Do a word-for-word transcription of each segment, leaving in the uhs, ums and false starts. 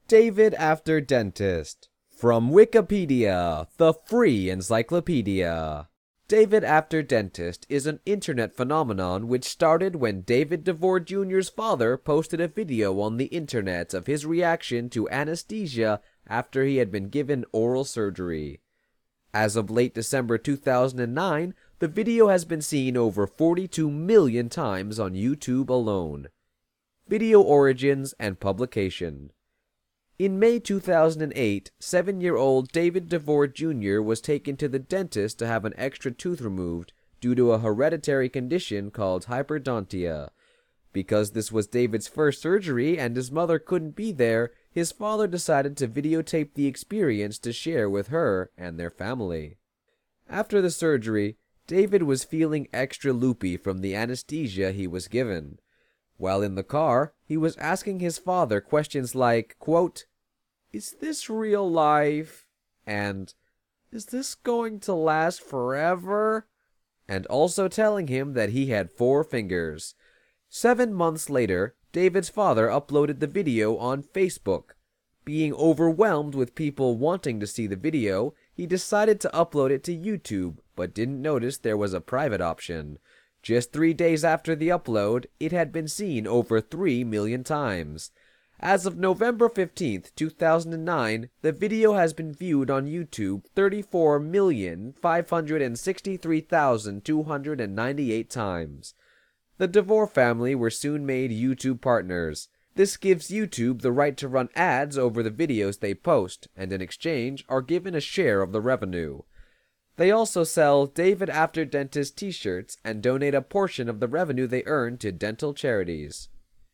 David After Dentist. From Wikipedia, the free encyclopedia. David After Dentist is an internet phenomenon which started when David DeVore Junior's father posted a video on the internet of his reaction to anesthesia after he had been given oral surgery. As of late December two thousand nine, the video has been seen over forty-two million times on YouTube alone. Video origins and publication. In May two thousand eight, seven-year-old David DeVore Junior was taken to the dentist to have an extra tooth removed due to a hereditary condition called hyperdontia. Because this was David's first surgery and his mother couldn't be there, his father decided to videotape the experience to share with her and their family. After the surgery, David was feeling extra loopy from the anesthesia he was given. While in the car, he was asking his father questions like, quote, "Is this real life?" and "Is this going to last forever?" and also telling him that he had four fingers. Seven months later, David's father uploaded the video on Facebook. Being overwhelmed with people wanting to see the video, he decided to upload it to YouTube, but didn't notice there was a private option. Just three days after the upload, it had been seen over three million times. As of November fifteenth, two thousand nine, the video has been viewed on YouTube thirty-four million five hundred sixty-three thousand two hundred ninety-eight times. The DeVore family were soon made YouTube partners. This gives YouTube the right to run ads over the videos they post, and in exchange are given a share of the revenue. They also sell David After Dentist t-shirts and donate a portion of the revenue they earn to dental charities.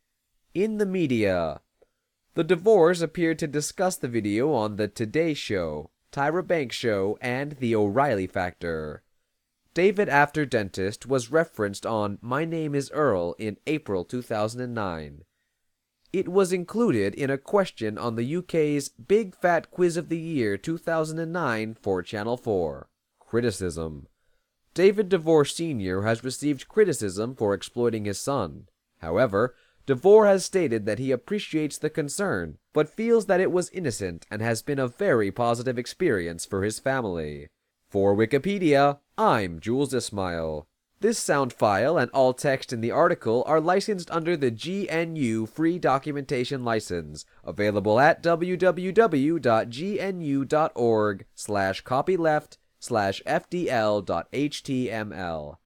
In the media. The DeVores appeared to discuss the video on The Today Show, Tyra Banks Show, and The O'Reilly Factor. David After Dentist was referenced on My Name is Earl in April two thousand nine. It was included in a question on the U K's Big Fat Quiz of the Year two thousand nine for Channel four. Criticism. David DeVore Senior has received criticism for exploiting his son. However, DeVore has stated that he appreciates the concern, but feels that it was innocent and has been a very positive experience for his family. For Wikipedia, I'm Jules Ismail. This sound file and all text in the article are licensed under the G N U Free Documentation License, available at w w w dot g n u dot org slash copyleft slash f d l dot h t m l.